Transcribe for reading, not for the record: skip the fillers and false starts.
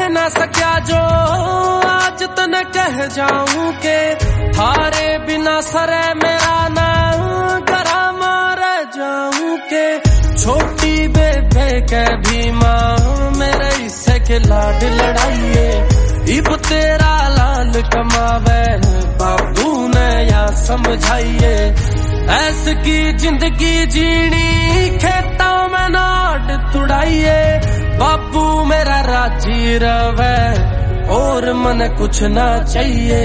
ना सका जो आज तने कह जाऊं के थारे बिना सरे मेरा ना गरा मार जाऊं के छोटी बेबे के भी माँ मेरे इससे के लाड लड़ाइए इब तेरा लाल कमावे बाबू ने या समझाइए ऐस की जिंदगी जीनी खेतों में नाट तुड़ाइए बाबू मेरा राजी रवे और मन कुछ ना चाहिए।